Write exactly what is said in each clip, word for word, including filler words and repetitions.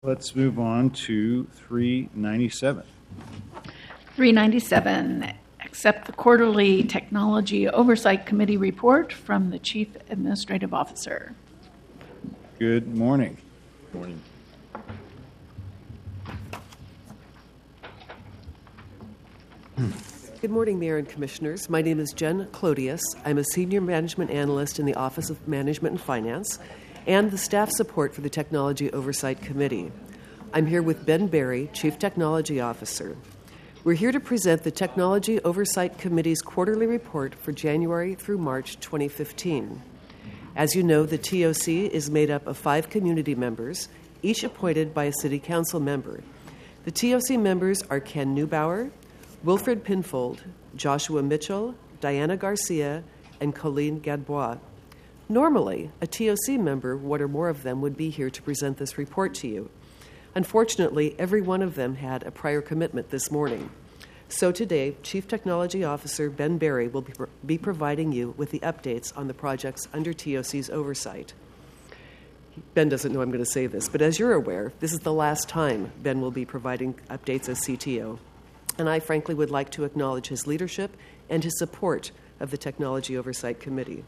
Let's move on to three ninety-seven. three ninety-seven, accept the quarterly Technology Oversight Committee report from the Chief Administrative Officer. Good morning. Good morning. Good morning, Mayor and Commissioners. My name is Jen Clodius. I'm a Senior Management Analyst in the Office of Management and Finance and the staff support for the Technology Oversight Committee. I'm here with Ben Berry, Chief Technology Officer. We're here to present the Technology Oversight Committee's quarterly report for January through March twenty fifteen. As you know, the T O C is made up of five community members, each appointed by a City Council member. The T O C members are Ken Neubauer, Wilfred Pinfold, Joshua Mitchell, Diana Garcia, and Colleen Gadbois. Normally, a T O C member, one or more of them, would be here to present this report to you. Unfortunately, every one of them had a prior commitment this morning. So today, Chief Technology Officer Ben Berry will be, be providing you with the updates on the projects under T O C's oversight. Ben doesn't know I'm going to say this, but as you're aware, this is the last time Ben will be providing updates as C T O. And I frankly would like to acknowledge his leadership and his support of the Technology Oversight Committee.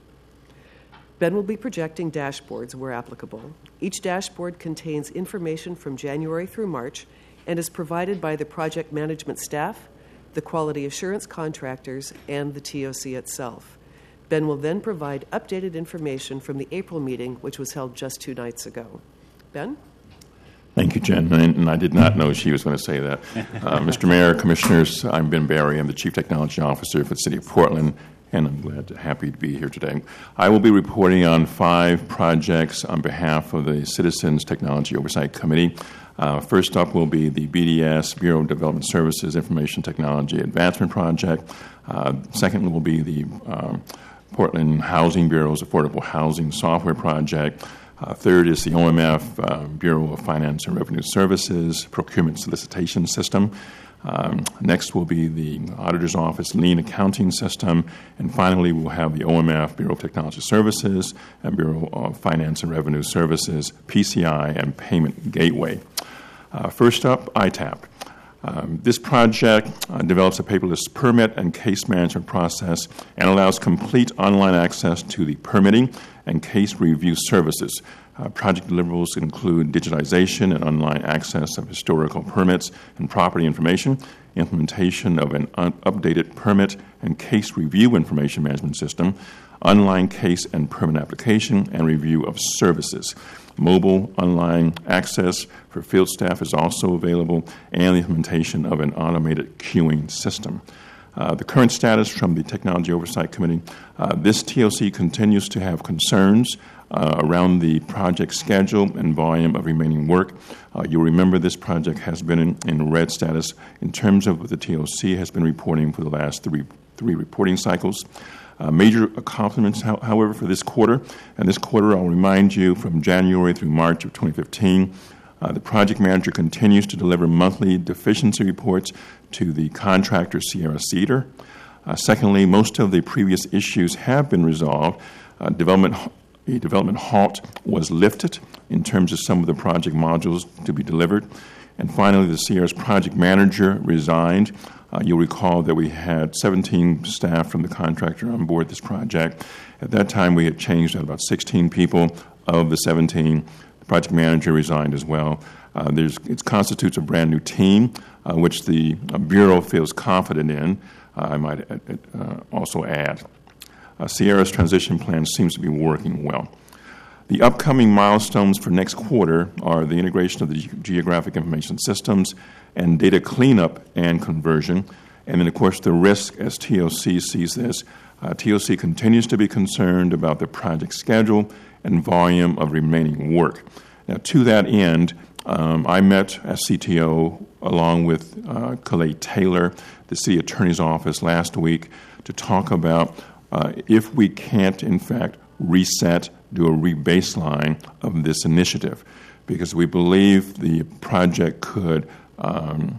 Ben will be projecting dashboards where applicable. Each dashboard contains information from January through March and is provided by the project management staff, the quality assurance contractors, and the T O C itself. Ben will then provide updated information from the April meeting, which was held just two nights ago. Ben? Thank you, Jen. And I did not know she was going to say that. Uh, Mister Mayor, Commissioners, I'm Ben Berry. I'm the Chief Technology Officer for the City of Portland, and I'm glad, to, happy to be here today. I will be reporting on five projects on behalf of the Citizens Technology Oversight Committee. Uh, first up will be the B D S, Bureau of Development Services Information Technology Advancement Project. Uh, second will be the uh, Portland Housing Bureau's Affordable Housing Software Project. Uh, third is the O M F, uh, Bureau of Finance and Revenue Services Procurement Solicitation System. Um, next will be the Auditor's Office Lien Accounting System. And finally, we'll have the O M F, Bureau of Technology Services, and Bureau of Finance and Revenue Services, P C I, and Payment Gateway. Uh, first up, I TAP. Um, this project uh, develops a paperless permit and case management process and allows complete online access to the permitting and case review services. Uh, project deliverables include digitization and online access of historical permits and property information, implementation of an un- updated permit and case review information management system, online case and permit application, and review of services. Mobile online access for field staff is also available, and the implementation of an automated queuing system. Uh, the current status from the Technology Oversight Committee, uh, this T O C continues to have concerns uh, around the project schedule and volume of remaining work. Uh, you'll remember this project has been in, in red status in terms of what the T O C has been reporting for the last three, three reporting cycles. Uh, major accomplishments, ho- however, for this quarter. And this quarter, I'll remind you, from January through March of twenty fifteen, uh, the project manager continues to deliver monthly deficiency reports to the contractor, Sierra Cedar. Uh, secondly, most of the previous issues have been resolved. Uh, development, a development halt was lifted in terms of some of the project modules to be delivered. And finally, the Sierra's project manager resigned. Uh, you'll recall that we had seventeen staff from the contractor on board this project. At that time, we had changed out about sixteen people. Of the seventeen, the project manager resigned as well. Uh, there's, it constitutes a brand new team, uh, which the uh, Bureau feels confident in, uh, I might uh, uh, also add. Uh, Sierra's transition plan seems to be working well. The upcoming milestones for next quarter are the integration of the ge- geographic information systems and data cleanup and conversion. And then, of course, the risk as T O C sees this. Uh, T O C continues to be concerned about the project schedule and volume of remaining work. Now, to that end, um, I met as C T O along with uh, Calais Taylor, the city attorney's office, last week to talk about uh, if we can't, in fact, reset, do a re-baseline of this initiative, because we believe the project could um,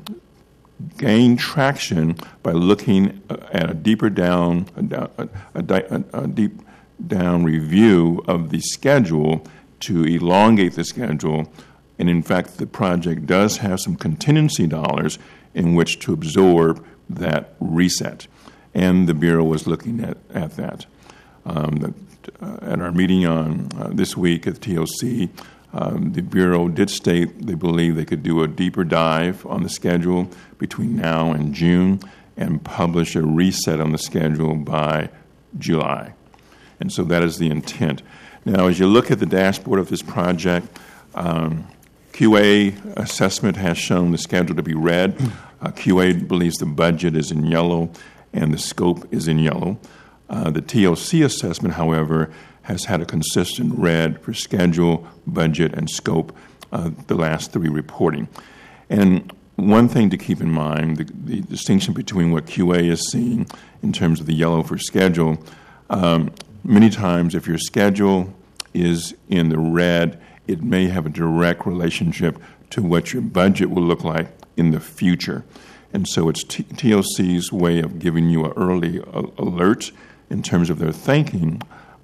gain traction by looking at a deeper down, a, a, a, a deep down review of the schedule to elongate the schedule And in fact, the project does have some contingency dollars in which to absorb that reset. And the Bureau was looking at, at that. Um, the, uh, at our meeting on uh, this week at the T O C, um, the Bureau did state they believe they could do a deeper dive on the schedule between now and June and publish a reset on the schedule by July. And so that is the intent. Now, as you look at the dashboard of this project, um, Q A assessment has shown the schedule to be red. Uh, Q A believes the budget is in yellow and the scope is in yellow. Uh, the T O C assessment, however, has had a consistent red for schedule, budget, and scope uh, the last three reporting. And one thing to keep in mind, the, the distinction between what Q A is seeing in terms of the yellow for schedule, um, many times if your schedule is in the red, it may have a direct relationship to what your budget will look like in the future. And so it's T- TOC's way of giving you an early a- alert in terms of their thinking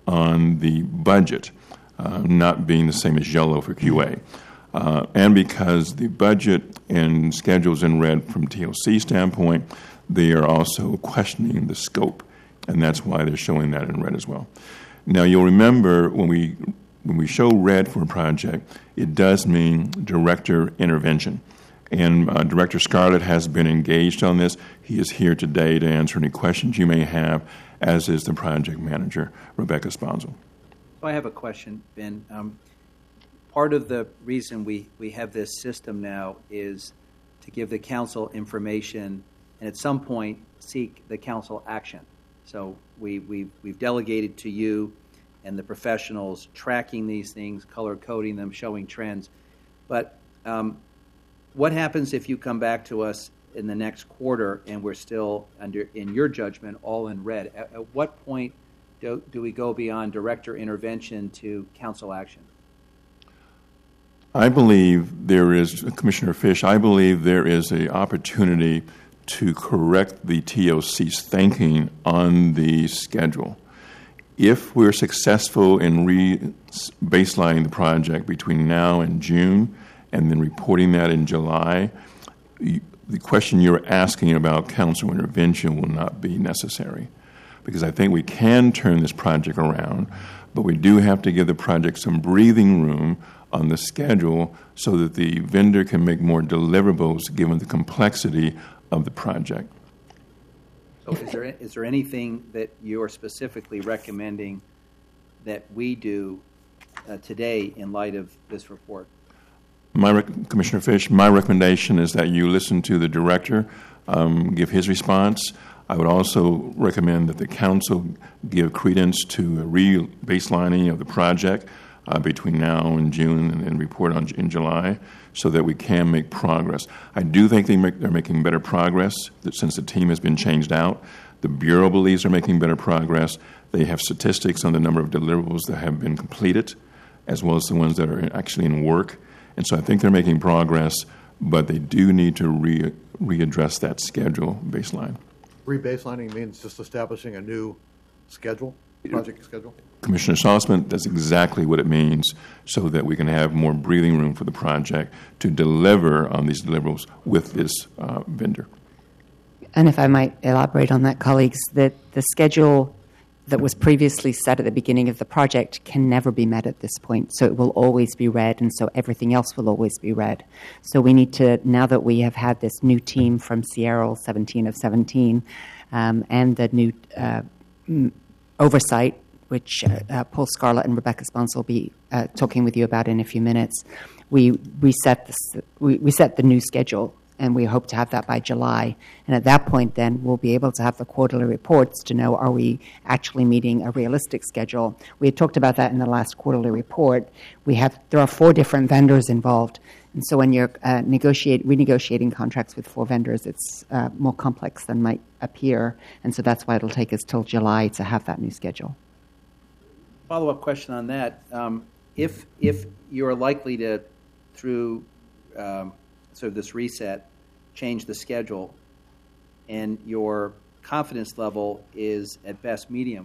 on the budget, uh, not being the same as yellow for Q A. Uh, and because the budget and schedules in red from T O C standpoint, they are also questioning the scope, and that's why they're showing that in red as well. Now, you'll remember when we when we show red for a project, it does mean director intervention. And uh, Director Scarlett has been engaged on this. He is here today to answer any questions you may have, as is the project manager, Rebecca Sponsel. I have a question, Ben. Um, part of the reason we, we have this system now is to give the council information and at some point seek the council action. So we, we, we've delegated to you and the professionals tracking these things, color coding them, showing trends. But um, what happens if you come back to us in the next quarter and we're still, under, in your judgment, all in red? At, at what point do, do we go beyond director intervention to council action? I believe there is, Commissioner Fish, I believe there is an opportunity to correct the T O C's thinking on the schedule. If we're successful in re-baselining the project between now and June and then reporting that in July, the question you're asking about council intervention will not be necessary, because I think we can turn this project around, but we do have to give the project some breathing room on the schedule so that the vendor can make more deliverables given the complexity of the project. So is there, is there anything that you're specifically recommending that we do uh, today in light of this report? My rec- Commissioner Fish, my recommendation is that you listen to the director, um, give his response. I would also recommend that the council give credence to a re-baselining of the project uh, between now and June and, and report on in July so that we can make progress. I do think they make, they're making better progress that since the team has been changed out. The Bureau believes they're making better progress. They have statistics on the number of deliverables that have been completed as well as the ones that are actually in work. And so I think they're making progress, but they do need to re- readdress that schedule baseline. Rebaselining means just establishing a new schedule, project schedule? Commissioner Salzman, that's exactly what it means, so that we can have more breathing room for the project to deliver on these deliverables with this uh, vendor. And if I might elaborate on that, colleagues, that the schedule that was previously set at the beginning of the project can never be met at this point. So it will always be red, and so everything else will always be red. So we need to, now that we have had this new team from Sierra, seventeen of seventeen, um, and the new uh, oversight, which uh, uh, Paul Scarlett and Rebecca Sponsel will be uh, talking with you about in a few minutes, we, we, set this, we, we set the new schedule, and we hope to have that by July. And at that point, then, we'll be able to have the quarterly reports to know, are we actually meeting a realistic schedule? We had talked about that in the last quarterly report. We have There are four different vendors involved. And so when you're uh, negotiate, renegotiating contracts with four vendors, it's uh, more complex than might appear. And so that's why it'll take us till July to have that new schedule. Follow-up question on that. Um, if, if you're likely to, through um, sort of this reset, change the schedule, and your confidence level is at best medium,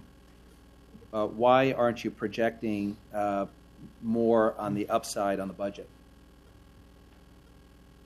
uh, why aren't you projecting uh, more on the upside on the budget?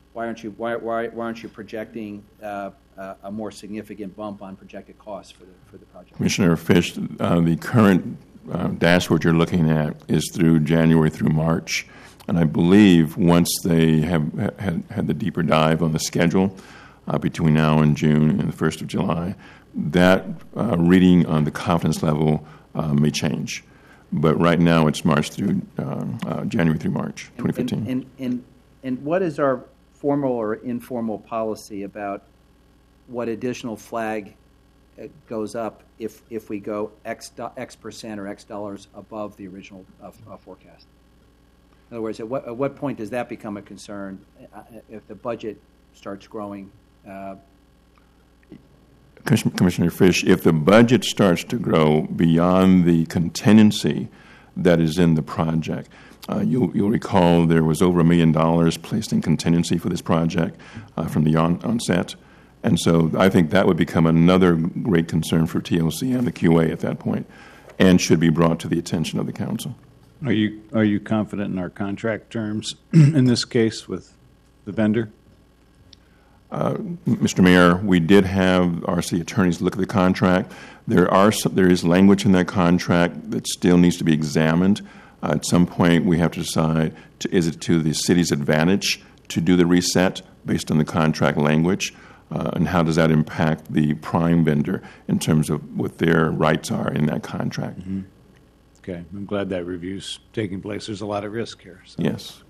why aren't you why why, why aren't you projecting uh, uh, a more significant bump on projected costs for the for the project? Commissioner Fish, uh, the current uh, dashboard you're looking at is through January through March, and I believe once they have had, had the deeper dive on the schedule uh, between now and June and the first of July, that uh, reading on the confidence level uh, may change. But right now it's March through uh, uh, January through March twenty fifteen. And, and, and, and what is our formal or informal policy about what additional flag uh, goes up if if we go X, do, X percent or X dollars above the original uh, uh, forecast? In other words, at what, at what point does that become a concern uh, if the budget starts growing? Uh, Commissioner Fish, if the budget starts to grow beyond the contingency that is in the project, uh, you'll, you'll recall there was over a million dollars placed in contingency for this project uh, from the on, onset. And so I think that would become another great concern for T O C and the Q A at that point, and should be brought to the attention of the council. Are you are you confident in our contract terms in this case with the vendor? Uh, Mister Mayor, we did have our city attorneys look at the contract. There are some, there is language in that contract that still needs to be examined. Uh, at some point, we have to decide: to, is it to the city's advantage to do the reset based on the contract language, uh, and how does that impact the prime vendor in terms of what their rights are in that contract? Mm-hmm. Okay, I'm glad that review's taking place. There's a lot of risk here. So. Yes.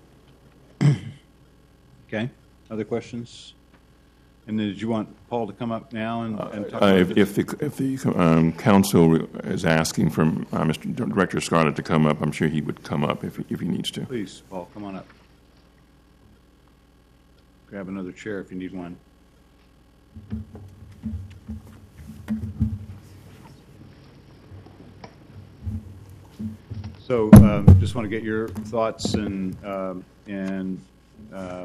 Okay. Other questions? And then did you want Paul to come up now and, and talk Uh, about if, this? if the, if the um, council is asking for uh, Mister Director Scarlett to come up, I'm sure he would come up if, if he needs to. Please, Paul, come on up. Grab another chair if you need one. So, um, just want to get your thoughts and um, and uh,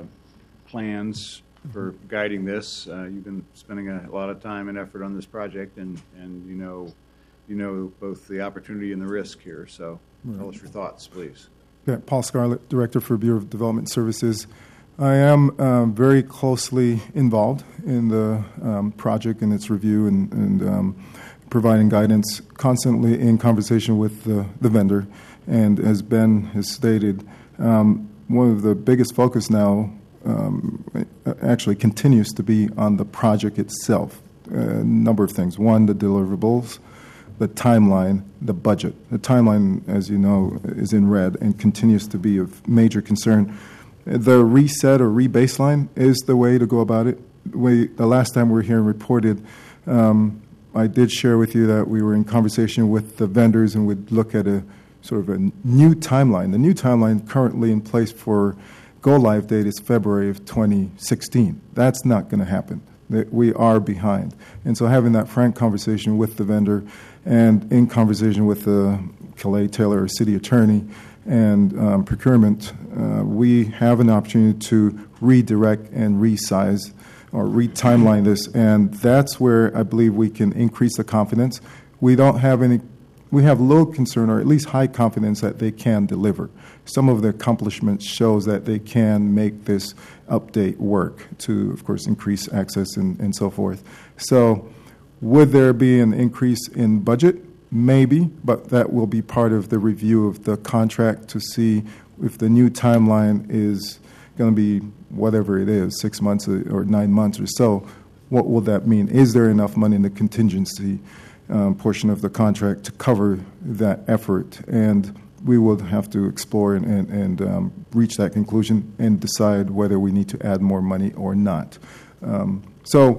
plans for guiding this. Uh, you've been spending a lot of time and effort on this project, and, and you know you know both the opportunity and the risk here. So, right. Tell us your thoughts, please. Yeah, Paul Scarlett, Director for Bureau of Development Services. I am um, very closely involved in the um, project and its review and, and um, providing guidance, constantly in conversation with the, the vendor. And as Ben has stated, um, one of the biggest focus now um, actually continues to be on the project itself. A number of things. One, the deliverables, the timeline, the budget. The timeline, as you know, is in red and continues to be of major concern. The reset or rebaseline is the way to go about it. We, the last time we were here and reported, um, I did share with you that we were in conversation with the vendors and would look at a sort of a new timeline. The new timeline currently in place for go-live date is February of twenty sixteen. That's not going to happen. We are behind. And so having that frank conversation with the vendor and in conversation with the Calais Taylor, our city attorney, and um, procurement, uh, we have an opportunity to redirect and resize or re-timeline this. And that's where I believe we can increase the confidence. We don't have any We have low concern, or at least high confidence, that they can deliver. Some of the accomplishments shows that they can make this update work to, of course, increase access and, and so forth. So would there be an increase in budget? Maybe, but that will be part of the review of the contract to see if the new timeline is going to be whatever it is, six months or nine months or so. What will that mean? Is there enough money in the contingency Um, portion of the contract to cover that effort? And we will have to explore and, and, and um, reach that conclusion and decide whether we need to add more money or not. Um, so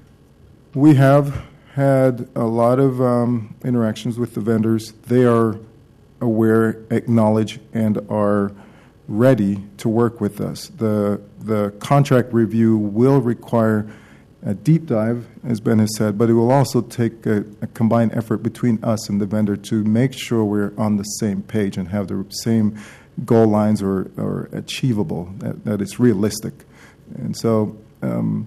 we have had a lot of um, interactions with the vendors. They are aware, acknowledge, and are ready to work with us. The, the contract review will require a deep dive, as Ben has said, but it will also take a, a combined effort between us and the vendor to make sure we're on the same page and have the same goal lines or, or achievable, that, that it's realistic. And so um,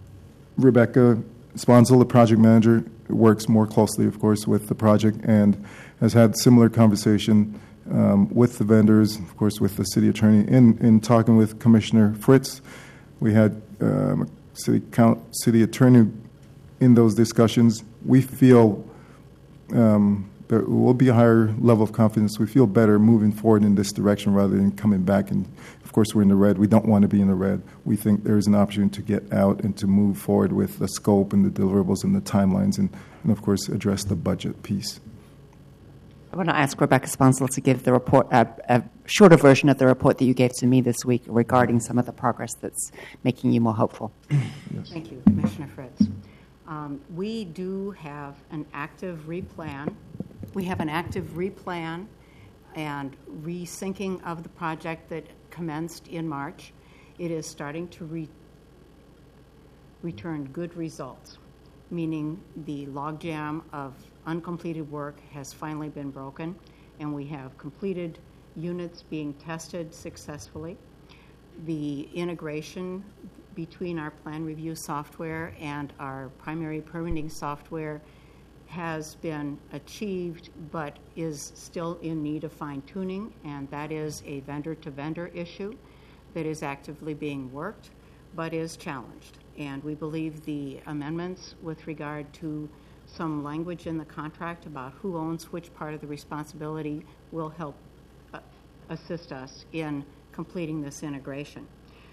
Rebecca Sponsel, the project manager, works more closely, of course, with the project and has had similar conversation um, with the vendors, of course, with the city attorney. In, in talking with Commissioner Fritz, We had um, a city, count, city attorney in those discussions. We feel um, there will be a higher level of confidence. We feel better moving forward in this direction rather than coming back. And, of course, we're in the red. We don't want to be in the red. We think there is an opportunity to get out and to move forward with the scope and the deliverables and the timelines and, and of course, address the budget piece. I want to ask Rebecca Sponsel to give the report, uh, a shorter version of the report that you gave to me this week regarding some of the progress that's making you more hopeful. Yes. Thank you, Commissioner Fritz. Um, we do have an active replan. We have an active replan and resyncing of the project that commenced in March. It is starting to re- return good results, meaning the logjam of uncompleted work has finally been broken, and we have completed units being tested successfully. The integration between our plan review software and our primary permitting software has been achieved, but is still in need of fine-tuning, and that is a vendor-to-vendor issue that is actively being worked, but is challenged. And we believe the amendments with regard to some language in the contract about who owns which part of the responsibility will help uh, assist us in completing this integration.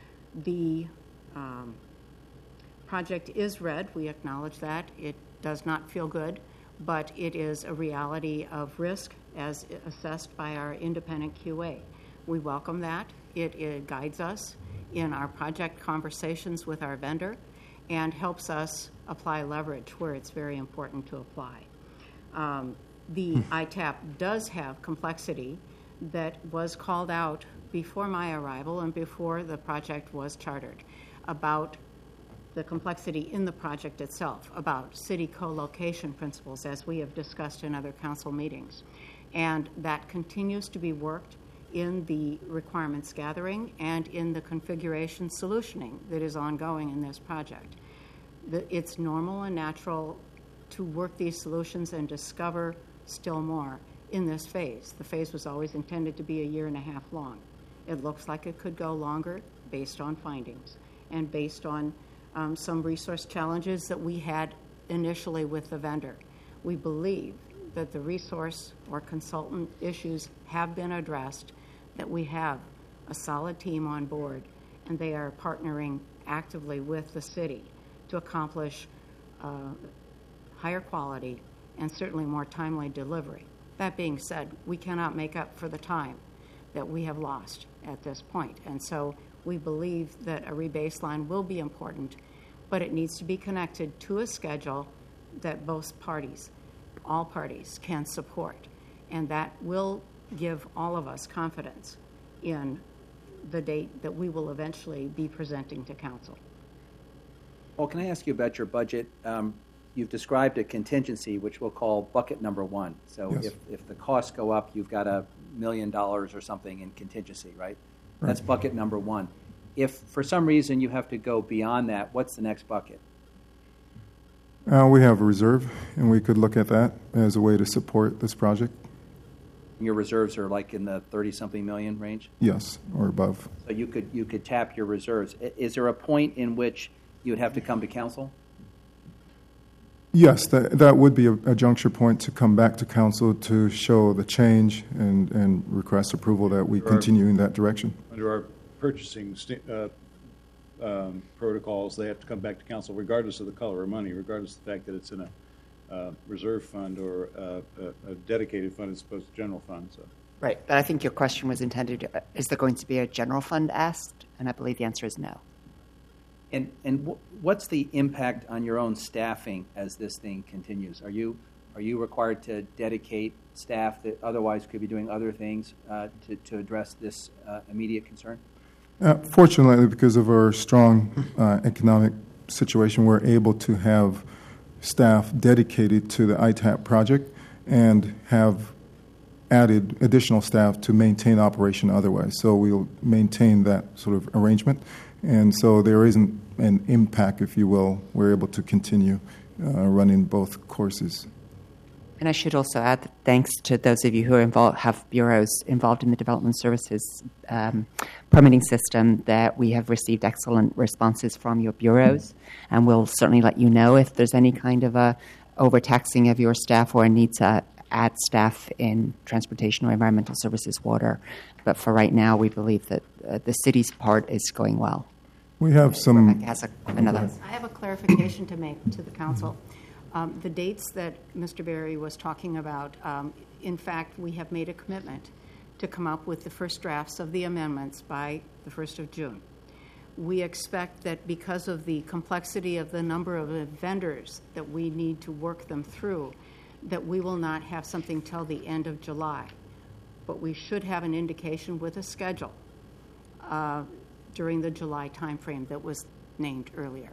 The um, project is red. We acknowledge that. It does not feel good, but it is a reality of risk as assessed by our independent Q A. We welcome that. It, it guides us in our project conversations with our vendor and helps us apply leverage where it's very important to apply. Um, the I TAP does have complexity that was called out before my arrival and before the project was chartered about the complexity in the project itself, about city co-location principles, as we have discussed in other council meetings. And that continues to be worked in the requirements gathering and in the configuration solutioning that is ongoing in this project. The, it's normal and natural to work these solutions and discover still more in this phase. The phase was always intended to be a year and a half long. It looks like it could go longer based on findings and based on um, some resource challenges that we had initially with the vendor. We believe that the resource or consultant issues have been addressed, that we have a solid team on board, and they are partnering actively with the city to accomplish uh, higher quality and certainly more timely delivery. That being said, we cannot make up for the time that we have lost at this point. And so we believe that a rebaseline will be important, but it needs to be connected to a schedule that both parties, all parties, can support. And that will give all of us confidence in the date that we will eventually be presenting to council. Well, can I ask you about your budget? Um, you've described a contingency, which we'll call bucket number one. So Yes. if, if the costs go up, you've got a million dollars or something in contingency, right? Right. That's bucket number one. If for some reason you have to go beyond that, what's the next bucket? Uh, we have a reserve, and we could look at that as a way to support this project. Your reserves are like in the thirty-something million range? Yes, or above. So you could you could tap your reserves. I- Is there a point in which you would have to come to council? Yes, that, that would be a, a juncture point to come back to council to show the change and, and request approval that we Right. continue in that direction. Under our purchasing sta- uh, um, protocols, they have to come back to council regardless of the color of money, regardless of the fact that it's in a uh, reserve fund or uh, a, a dedicated fund as opposed to general fund. So. Right, but I think your question was intended, uh, is there going to be a general fund asked? And I believe the answer is no. And and wh- what's the impact on your own staffing as this thing continues? Are you are you required to dedicate staff that otherwise could be doing other things uh, to to address this uh, immediate concern? Uh, fortunately, because of our strong uh, economic situation, we're able to have staff dedicated to the I TAP project and have added additional staff to maintain operation otherwise. So we'll maintain that sort of arrangement. And so there isn't an impact, if you will. We're able to continue uh, running both courses. And I should also add that thanks to those of you who are involved, have bureaus involved in the development services um, permitting system, that we have received excellent responses from your bureaus, and we'll certainly let you know if there's any kind of a overtaxing of your staff or a need to add staff in transportation or environmental services, water. But for right now, we believe that uh, the city's part is going well. We have some. Rebecca has a, another. I have a clarification to make to the council. Um, the dates that Mister Berry was talking about, um, in fact, we have made a commitment to come up with the first drafts of the amendments by the first of June. We expect that because of the complexity of the number of vendors that we need to work them through, that we will not have something till the end of July. But we should have an indication with a schedule uh, during the July timeframe that was named earlier.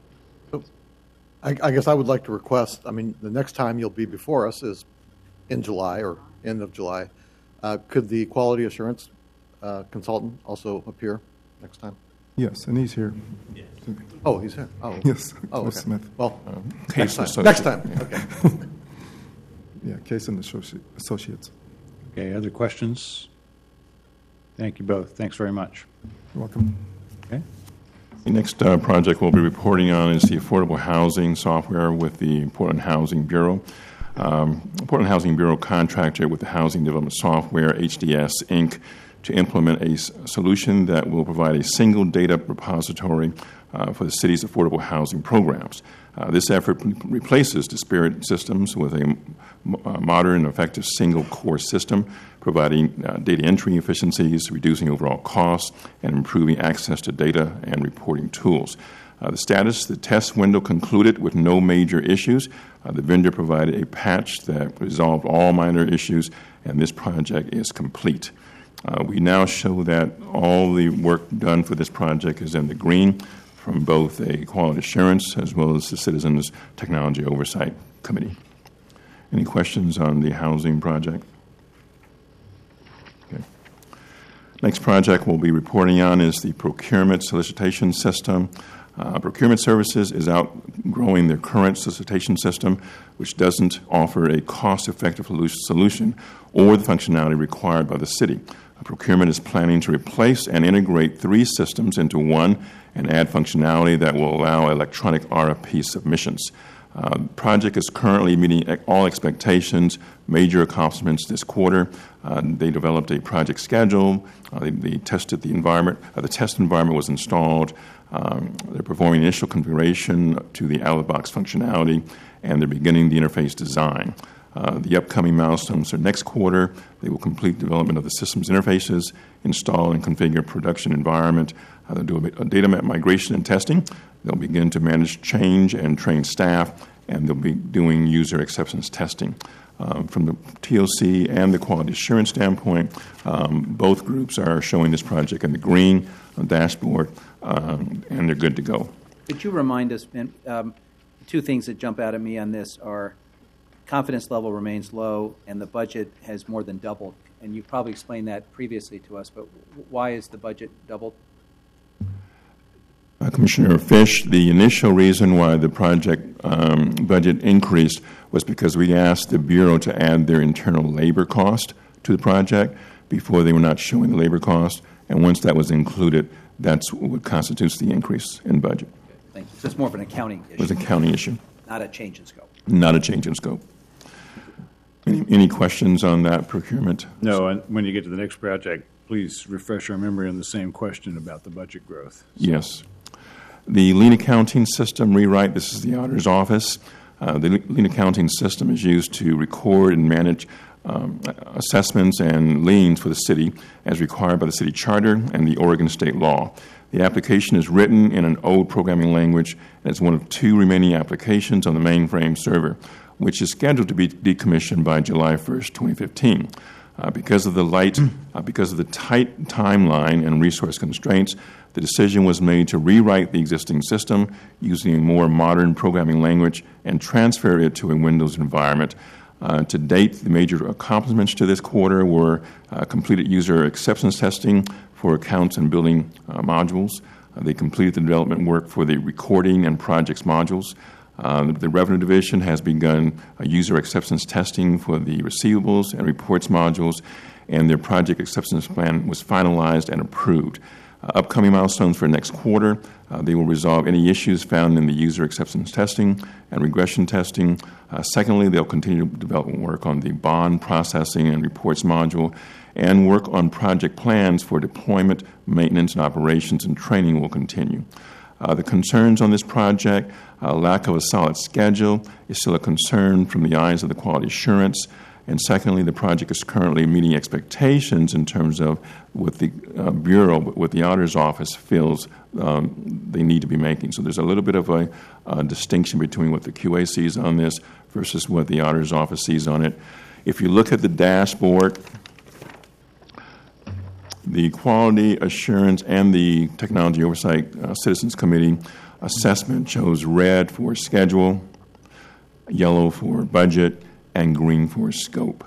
I, I guess I would like to request, I mean, the next time you'll be before us is in July or end of July. Uh, could the quality assurance uh, consultant also appear next time? Yes, and he's here. Yes. Oh, he's here. Oh, yes. Oh, okay. Smith. Well, Uh, next Case time. Next time. Okay. Yeah, Case and Associ- Associates. Okay, other questions? Thank you both. Thanks very much. You're welcome. Okay. The next uh, project we'll be reporting on is the affordable housing software with the Portland Housing Bureau. Um, Portland Housing Bureau contracted with the Housing Development Software, H D S, Incorporated, to implement a s- solution that will provide a single data repository uh, for the city's affordable housing programs. Uh, this effort p- replaces disparate systems with a m- uh, modern, effective single core system, providing uh, data entry efficiencies, reducing overall costs, and improving access to data and reporting tools. Uh, the status, the test window concluded with no major issues. Uh, the vendor provided a patch that resolved all minor issues, and this project is complete. Uh, we now show that all the work done for this project is in the green from both a quality assurance as well as the Citizens Technology Oversight Committee. Any questions on the housing project? Okay. Next project we'll be reporting on is the procurement solicitation system. Uh, procurement Services is outgrowing their current solicitation system, which doesn't offer a cost-effective solution or the functionality required by the city. Uh, procurement is planning to replace and integrate three systems into one and add functionality that will allow electronic R F P submissions. Uh, the project is currently meeting all expectations, major accomplishments this quarter. Uh, they developed a project schedule. Uh, they, they tested the environment. Uh, the test environment was installed. Um, they're performing initial configuration to the out-of-the-box functionality, and they're beginning the interface design. Uh, the upcoming milestones are next quarter. They will complete development of the system's interfaces, install and configure production environment. Uh, they'll do a, a data migration and testing. They'll begin to manage change and train staff, and they'll be doing user acceptance testing. Um, from the T O C and the quality assurance standpoint, um, both groups are showing this project in the green on the dashboard, um, and they're good to go. Could you remind us, Ben, um, two things that jump out at me on this are confidence level remains low and the budget has more than doubled. And you've probably explained that previously to us, but why is the budget doubled? Uh, Commissioner Fish, the initial reason why the project um, budget increased was because we asked the Bureau to add their internal labor cost to the project. Before, they were not showing the labor cost, and once that was included, that's what constitutes the increase in budget. Thank you. So it's more of an accounting issue. It was an accounting issue. Not a change in scope. Not a change in scope. Any, any questions on that procurement? No, and when you get to the next project, please refresh our memory on the same question about the budget growth. Yes. The lien accounting system rewrite, this is the auditor's office. Uh, the lien accounting system is used to record and manage um, assessments and liens for the city as required by the city charter and the Oregon state law. The application is written in an old programming language and is one of two remaining applications on the mainframe server, which is scheduled to be decommissioned by July first, twenty fifteen. Uh, because of the light, uh, because of the tight timeline and resource constraints, the decision was made to rewrite the existing system using a more modern programming language and transfer it to a Windows environment. Uh, to date, the major accomplishments to this quarter were uh, completed user acceptance testing for accounts and billing uh, modules. Uh, they completed the development work for the recording and projects modules. Uh, the Revenue Division has begun uh, user acceptance testing for the receivables and reports modules, and their project acceptance plan was finalized and approved. Uh, upcoming milestones for next quarter, uh, they will resolve any issues found in the user acceptance testing and regression testing. Uh, secondly, they'll continue development work on the bond processing and reports module, and work on project plans for deployment, maintenance, and operations and training will continue. Uh, the concerns on this project, uh, lack of a solid schedule is still a concern from the eyes of the quality assurance. And secondly, the project is currently meeting expectations in terms of what the uh, Bureau, what the Auditor's Office feels um, they need to be making. So there's a little bit of a, a distinction between what the Q A sees on this versus what the Auditor's Office sees on it. If you look at the dashboard, the Quality Assurance and the Technology Oversight uh, Citizens Committee assessment shows red for schedule, yellow for budget, and green for scope.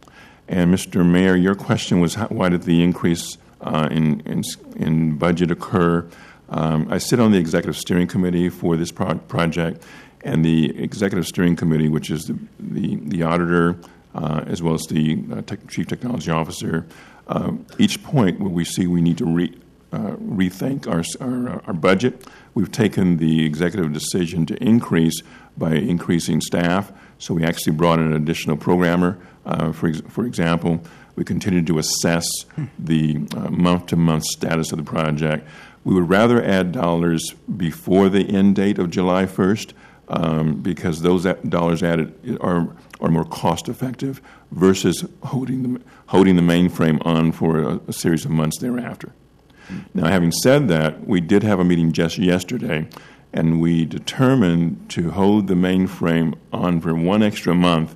And Mister Mayor, your question was how, why did the increase uh, in, in in budget occur? Um, I sit on the Executive Steering Committee for this pro- project, and the Executive Steering Committee, which is the the, the auditor uh, as well as the uh, tech, Chief Technology Officer, uh, each point where we see we need to re, uh, rethink our, our our budget, we've taken the executive decision to increase by increasing staff. So we actually brought in an additional programmer. Uh, for ex- for example, we continue to assess the uh, month-to-month status of the project. We would rather add dollars before the end date of July first um, because those a- dollars added are are more cost-effective versus holding the holding the mainframe on for a, a series of months thereafter. Now, having said that, we did have a meeting just yesterday, and we determined to hold the mainframe on for one extra month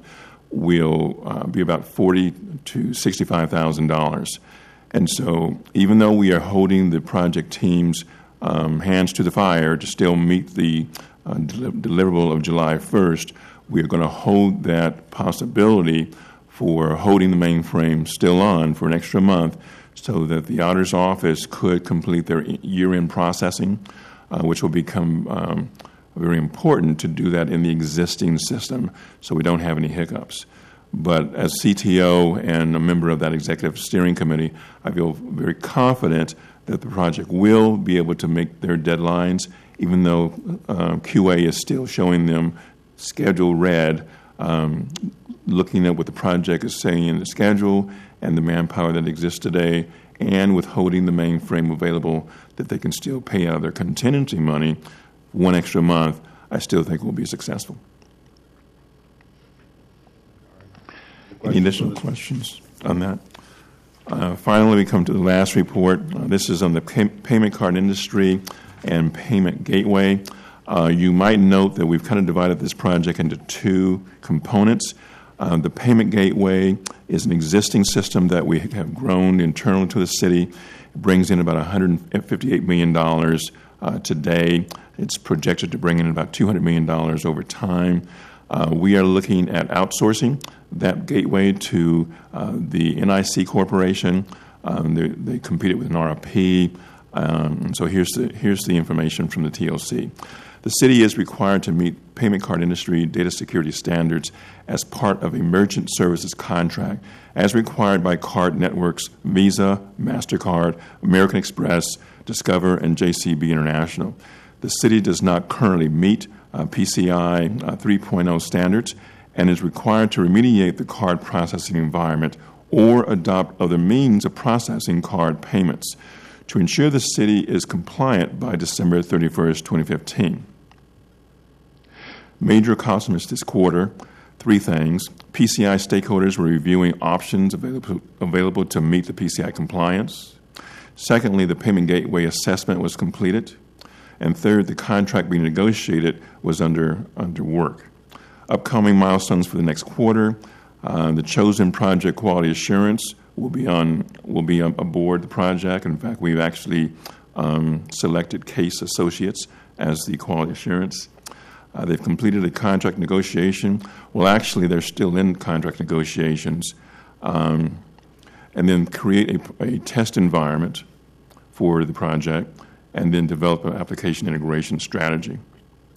will uh, be about forty to sixty-five thousand dollars. And so, even though we are holding the project team's um, hands to the fire to still meet the uh, del- deliverable of July first, we are going to hold that possibility for holding the mainframe still on for an extra month, so that the auditor's office could complete their year-end processing, uh, which will become um, very important to do that in the existing system so we don't have any hiccups. But as C T O and a member of that executive steering committee, I feel very confident that the project will be able to make their deadlines, even though uh, Q A is still showing them schedule red, um, looking at what the project is saying in the schedule and the manpower that exists today, and withholding the mainframe available, that they can still pay out of their contingency money one extra month, I still think will be successful. Any additional questions on that? Uh, finally, we come to the last report. Uh, this is on the pay- payment card industry and payment gateway. Uh, you might note that we've kind of divided this project into two components. Uh, the payment gateway is an existing system that we have grown internal to the city. It brings in about one hundred fifty-eight million dollars uh, today. It's projected to bring in about two hundred million dollars over time. Uh, we are looking at outsourcing that gateway to uh, the N I C Corporation. Um, they, they competed with an R F P. Um, so here's the, here's the information from the T O C. The city is required to meet payment card industry data security standards as part of a merchant services contract, as required by card networks Visa, MasterCard, American Express, Discover, and J C B International. The city does not currently meet uh, P C I uh, three point oh standards and is required to remediate the card processing environment or adopt other means of processing card payments to ensure the city is compliant by December thirty-first, twenty fifteen. Major accomplishments this quarter, three things. P C I stakeholders were reviewing options available, available to meet the P C I compliance. Secondly, the payment gateway assessment was completed. And third, the contract being negotiated was under, under work. Upcoming milestones for the next quarter, uh, the chosen project quality assurance will be on will be aboard the project. In fact, we've actually um, selected Case Associates as the quality assurance. Uh, they've completed a contract negotiation. Well, actually, they're still in contract negotiations. Um, and then create a, a test environment for the project, and then develop an application integration strategy.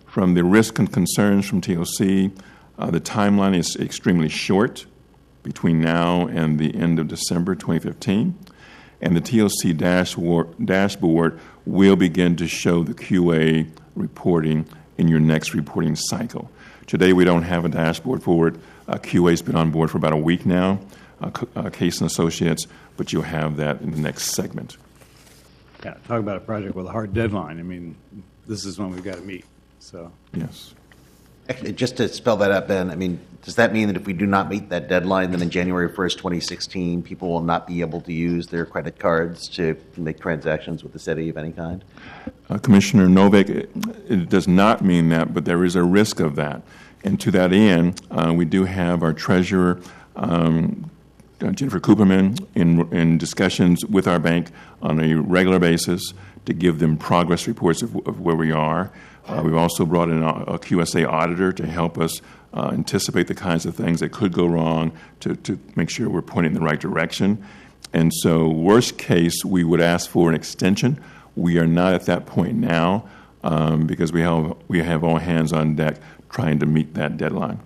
From the risk and concerns from T O C, uh, the timeline is extremely short between now and the end of December twenty fifteen. And the T O C dashboard, dashboard will begin to show the Q A reporting in your next reporting cycle. Today, we don't have a dashboard for it. Uh, Q A's been on board for about a week now, uh, uh, Case and Associates, but you'll have that in the next segment. Yeah, talk about a project with a hard deadline. I mean, this is when we've got to meet. So Yes. Actually, just to spell that out, Ben, I mean, does that mean that if we do not meet that deadline, then in January first, twenty sixteen, people will not be able to use their credit cards to make transactions with the city of any kind? Uh, Commissioner Novak, it, it does not mean that, but there is a risk of that. And to that end, uh, we do have our treasurer, um, uh, Jennifer Cooperman, in, in discussions with our bank on a regular basis to give them progress reports of, of where we are. Uh, we've also brought in a, a Q S A auditor to help us uh, anticipate the kinds of things that could go wrong to, to make sure we're pointing in the right direction. And so, worst case, we would ask for an extension. We are not at that point now um, because we have we have all hands on deck trying to meet that deadline.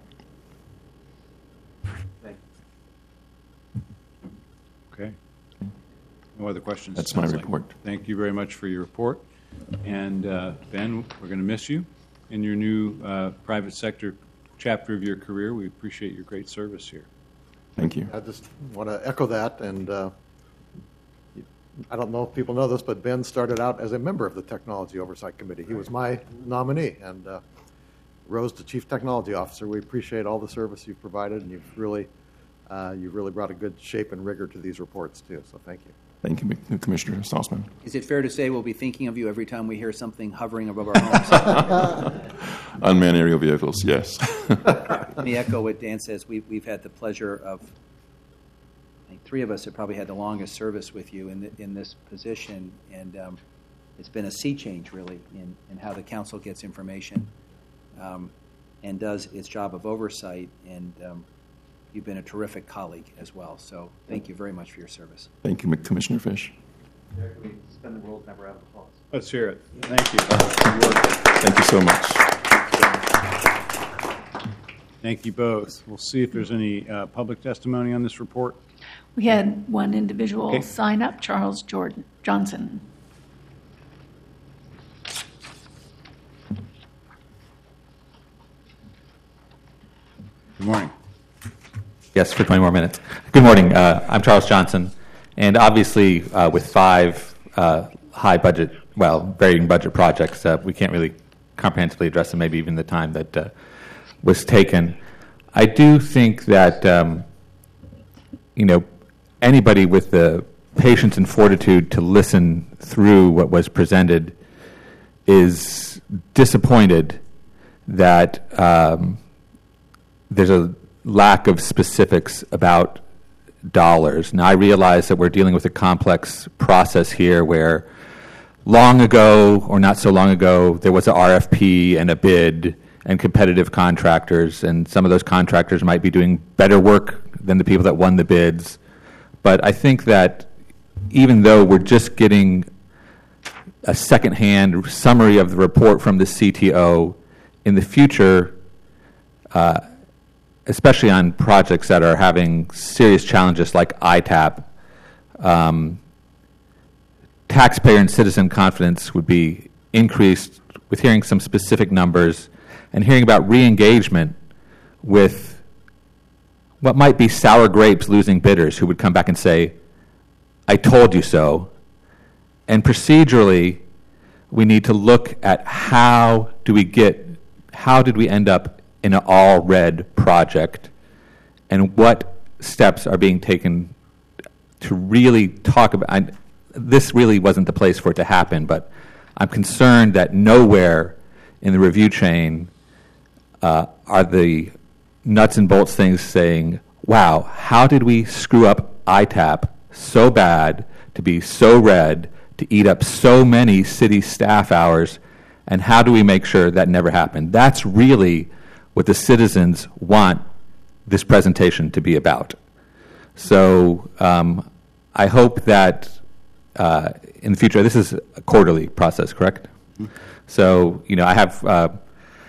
Okay. No other questions? That's my Sounds like. report. Thank you very much for your report. And uh, Ben, we're going to miss you in your new uh, private sector chapter of your career. We appreciate your great service here. Thank you. I just want to echo that, and uh, I don't know if people know this, but Ben started out as a member of the Technology Oversight Committee. He was my nominee, and uh, rose to Chief Technology Officer. We appreciate all the service you've provided, and you've really, uh, you've really brought a good shape and rigor to these reports, too, so thank you. Thank you, Commissioner Salzman. Is it fair to say we'll be thinking of you every time we hear something hovering above our homes? Unmanned aerial vehicles, yes. Let me echo what Dan says. We've, we've had the pleasure of, I think three of us have probably had the longest service with you in, the, in this position, and um, it's been a sea change, really, in, in how the council gets information um, and does its job of oversight, and um, you've been a terrific colleague as well. So thank you very much for your service. Thank you, Commissioner Fish. We spend the world never have applause. Let's hear it. Thank you. Thank you so much. Thank you both. We'll see if there's any uh, public testimony on this report. We had one individual Okay. sign up, Charles Jordan Johnson. Good morning. Yes, for twenty more minutes. Good morning. Uh, I'm Charles Johnson, and obviously, uh, with five uh, high budget, well, varying budget projects, uh, we can't really comprehensively address them. Maybe even the time that uh, was taken. I do think that um, you know anybody with the patience and fortitude to listen through what was presented is disappointed that um, there's a lack of specifics about dollars. Now, I realize that we're dealing with a complex process here where long ago, or not so long ago, there was an R F P and a bid and competitive contractors, and some of those contractors might be doing better work than the people that won the bids. But I think that even though we're just getting a secondhand summary of the report from the C T O, in the future, uh, especially on projects that are having serious challenges like I TAP, um, taxpayer and citizen confidence would be increased with hearing some specific numbers and hearing about re-engagement with what might be sour grapes losing bidders who would come back and say, I told you so. And procedurally, we need to look at how do we get, how did we end up in an all-red project, and what steps are being taken to really talk about. I, this really wasn't the place for it to happen, but I'm concerned that nowhere in the review chain uh, are the nuts and bolts things saying, wow, how did we screw up I TAP so bad to be so red, to eat up so many city staff hours, and how do we make sure that never happened? That's really what the citizens want this presentation to be about. So um, I hope that uh, in the future, this is a quarterly process, correct? Mm-hmm. So, you know, I have uh,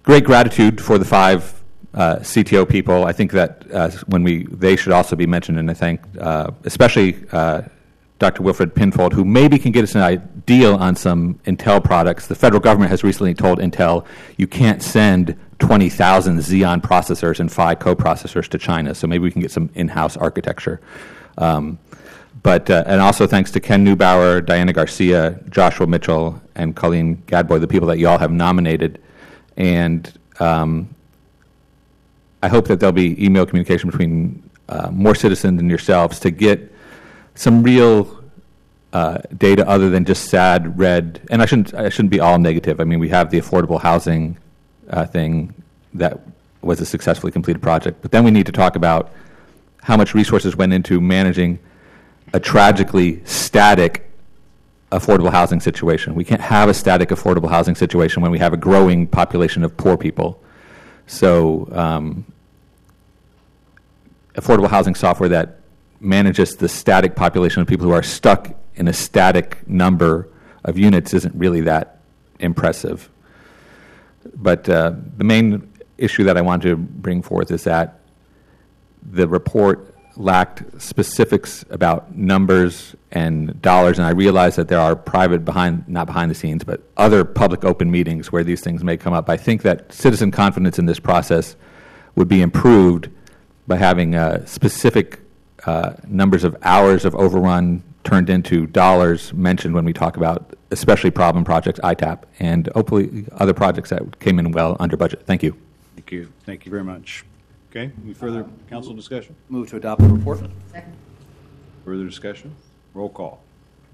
great gratitude for the five uh, C T O people. I think that uh, when we they should also be mentioned, and I thank uh, especially uh, Doctor Wilfred Pinfold, who maybe can get us an deal on some Intel products. The federal government has recently told Intel you can't send twenty thousand Xeon processors and Phi coprocessors to China, so maybe we can get some in-house architecture. Um, but uh, and also thanks to Ken Neubauer, Diana Garcia, Joshua Mitchell, and Colleen Gadboy, the people that you all have nominated. And um, I hope that there'll be email communication between uh, more citizens and yourselves to get some real uh, data other than just sad red. And I shouldn't I shouldn't be all negative. I mean, we have the affordable housing uh, thing that was a successfully completed project. But then we need to talk about how much resources went into managing a tragically static affordable housing situation. We can't have a static affordable housing situation when we have a growing population of poor people. So um, affordable housing software that manages the static population of people who are stuck in a static number of units isn't really that impressive. But uh, the main issue that I want to bring forth is that the report lacked specifics about numbers and dollars, and I realize that there are private behind, not behind the scenes, but other public open meetings where these things may come up. I think that citizen confidence in this process would be improved by having uh, specific uh, numbers of hours of overrun turned into dollars mentioned when we talk about especially problem projects, I TAP, and hopefully other projects that came in well under budget. Thank you. Thank you. Thank you very much. Okay, any further council discussion? Move to adopt the report. Second. Further discussion? Roll call.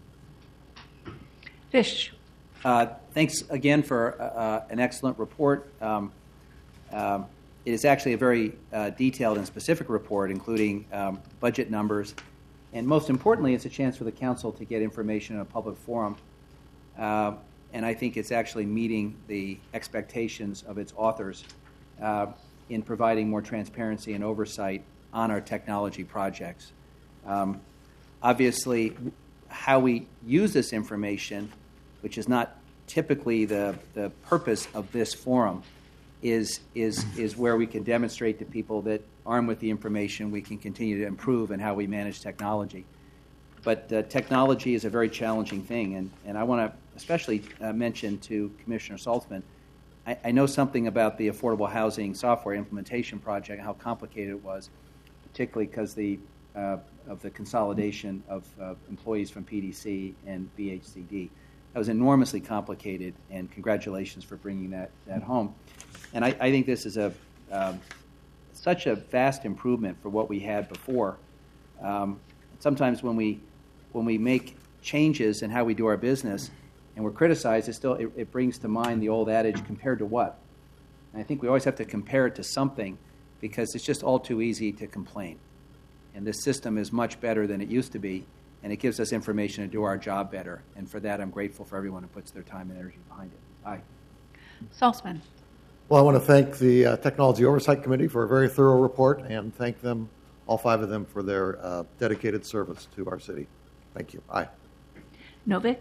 Fish. Uh, thanks again for uh, an excellent report. Um, um, it is actually a very uh, detailed and specific report, including um, budget numbers. And most importantly, it's a chance for the council to get information in a public forum. Uh, and I think it's actually meeting the expectations of its authors uh, in providing more transparency and oversight on our technology projects. Um, obviously, how we use this information, which is not typically the, the purpose of this forum, is, is, is where we can demonstrate to people that armed with the information, we can continue to improve in how we manage technology. But uh, technology is a very challenging thing, and, and I want to especially uh, mention to Commissioner Saltzman, I, I know something about the affordable housing software implementation project, how complicated it was, particularly because the uh, of the consolidation of uh, employees from P D C and B H C D. That was enormously complicated, and congratulations for bringing that, that home. And I, I think this is a um, such a vast improvement for what we had before. Um, sometimes when we when we make changes in how we do our business and we're criticized, it still it, it brings to mind the old adage, compared to what? And I think we always have to compare it to something, because it's just all too easy to complain. And this system is much better than it used to be, and it gives us information to do our job better. And for that, I'm grateful for everyone who puts their time and energy behind it. Aye. Saltzman. Well, I want to thank the uh, Technology Oversight Committee for a very thorough report, and thank them, all five of them, for their uh, dedicated service to our city. Thank you. Aye. Novik.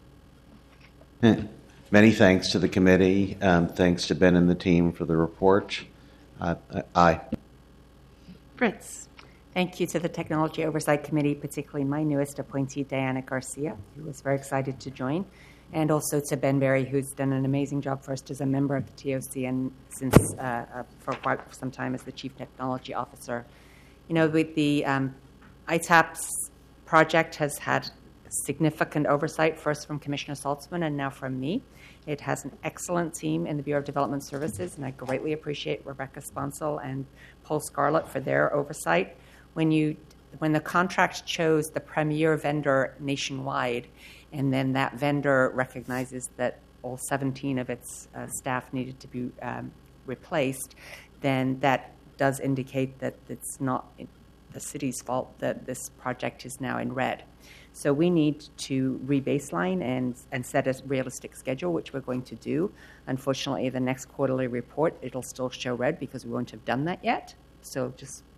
Many thanks to the committee. Um, thanks to Ben and the team for the report. Uh, aye. Fritz. Thank you to the Technology Oversight Committee, particularly my newest appointee, Diana Garcia, who was very excited to join, and also to Ben Berry, who's done an amazing job first as a member of the T O C and since uh, uh, for quite some time as the Chief Technology Officer. You know, with the um, I TAP's project has had significant oversight, first from Commissioner Saltzman and now from me. It has an excellent team in the Bureau of Development Services, and I greatly appreciate Rebecca Sponsel and Paul Scarlett for their oversight. When you, when the contract chose the premier vendor nationwide, and then that vendor recognizes that all seventeen of its uh, staff needed to be um, replaced, then that does indicate that it's not the city's fault that this project is now in red. So we need to rebaseline and, and set a realistic schedule, which we're going to do. Unfortunately, the next quarterly report, it'll still show red because we won't have done that yet. So just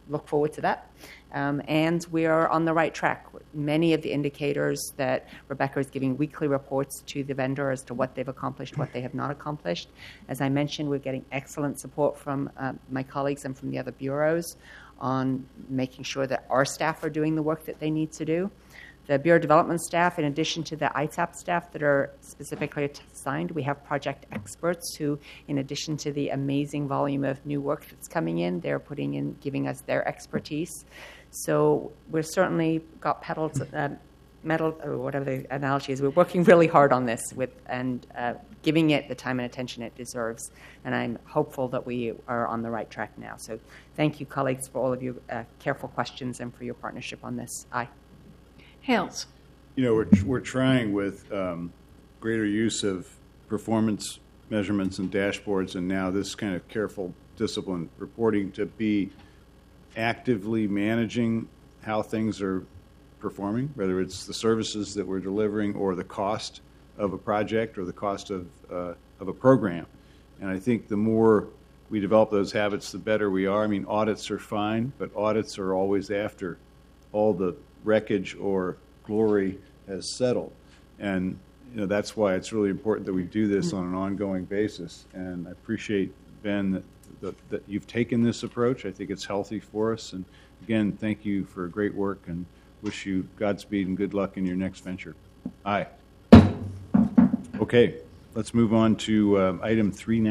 look forward to that. Um, and we are on the right track. Many of the indicators that Rebecca is giving weekly reports to the vendor as to what they've accomplished, what they have not accomplished. As I mentioned, we're getting excellent support from uh, my colleagues and from the other bureaus on making sure that our staff are doing the work that they need to do. The Bureau Development staff, in addition to the I TAP staff that are specifically assigned, we have project experts who, in addition to the amazing volume of new work that's coming in, they're putting in, giving us their expertise. So we've certainly got pedal to, uh, metal, or whatever the analogy is. We're working really hard on this with and uh, giving it the time and attention it deserves. And I'm hopeful that we are on the right track now. So thank you, colleagues, for all of your uh, careful questions and for your partnership on this. Aye. Hales. You know, we're, we're trying with um, greater use of performance measurements and dashboards, and now this kind of careful, disciplined reporting to be actively managing how things are performing, whether it's the services that we're delivering or the cost of a project or the cost of, uh, of a program. And I think the more we develop those habits, the better we are. I mean, audits are fine, but audits are always after all the wreckage or glory has settled. And you know that's why it's really important that we do this on an ongoing basis. And I appreciate, Ben, that, that, that you've taken this approach. I think it's healthy for us. And again, thank you for great work and wish you Godspeed and good luck in your next venture. Aye. Okay, let's move on to uh, item three ninety.